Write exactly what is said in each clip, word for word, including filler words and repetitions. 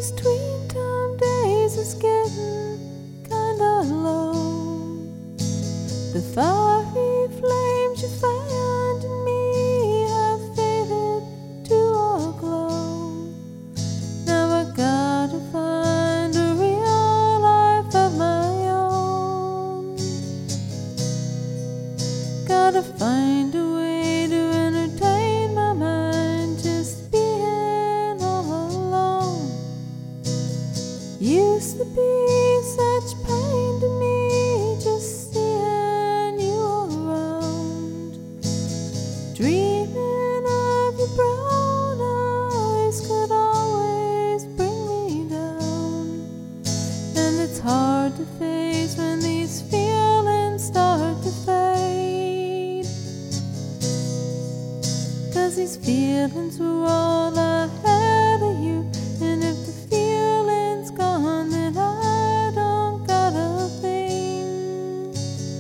these tween time days is getting kinda low. The fiery flames you find in me have faded to a glow. Now I gotta find a real life of my own. Gotta find a way to entertain my mind, just being all alone. Used to be such pain to me, just seeing you around. Dreaming of your brown eyes could always bring me down. And it's hard to face when these feelings start to fade, 'cause these feelings were all I had of you. And if the feeling's gone, then I don't got a thing.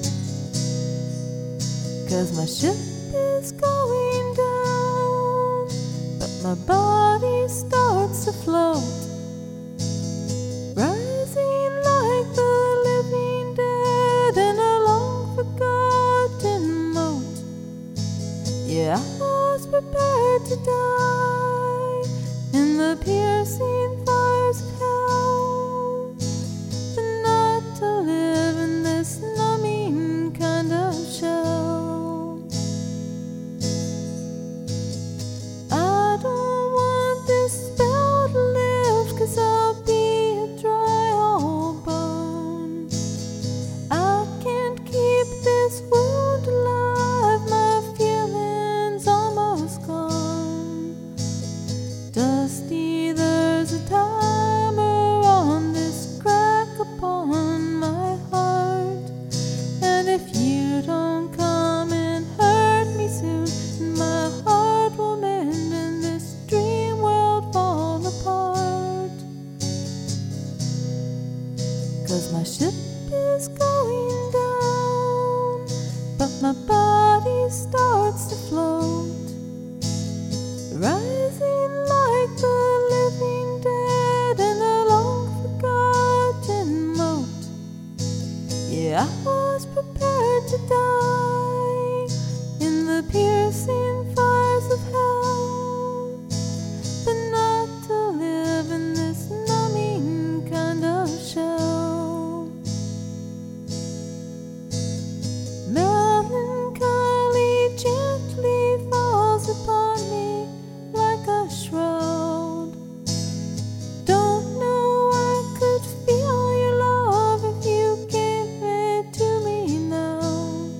'Cause my ship is going down, but my body starts to float, rising like the living dead in a long forgotten moat. Yeah, I was prepared to die in the piercing fires of hell, but not to live in this numbing kind of shell. I don't want this spell to live, 'cause I'll be a dry old bone. I can't keep this wound alive, my feelings almost gone. Dusty, there's a timer on this crack upon my heart. And if you don't come and hurt me soon, my heart will mend and this dream world fall apart. 'Cause my ship is going down, but my body starts to float, rising like the living dead in a long forgotten moat. Yeah, I was prepared to die in the piercing fires of hell, but not to live in this numbing kind of shell. Melancholy gently falls upon me like a shroud. Don't know I could feel your love if you gave it to me now.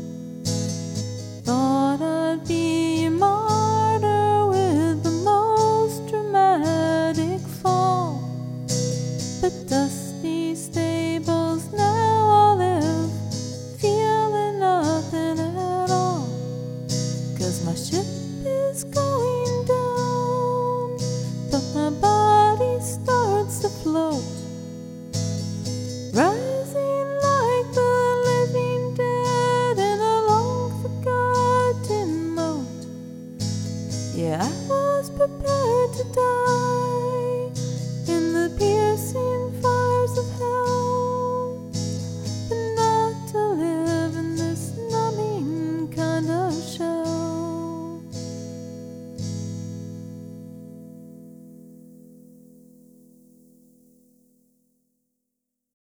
Thought I'd be a martyr with the most dramatic fall, but dusty stables now I live, feeling nothing at all. 'Cause my ship is going down, but my body starts to float,